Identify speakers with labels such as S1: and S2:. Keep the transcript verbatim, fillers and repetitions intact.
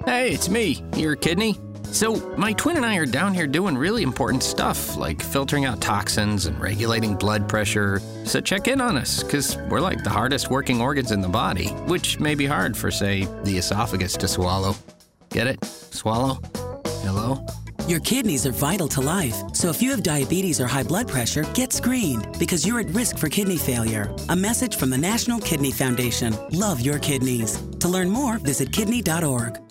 S1: Hey, it's me, your kidney. So, my twin and I are down here doing really important stuff, like filtering out toxins and regulating blood pressure. So check in on us, because we're like the hardest working organs in the body, which may be hard for, say, the esophagus to swallow. Get it? Swallow? Hello?
S2: Your kidneys are vital to life, so if you have diabetes or high blood pressure, get screened, because you're at risk for kidney failure. A message from the National Kidney Foundation. Love your kidneys. To learn more, visit kidney dot org.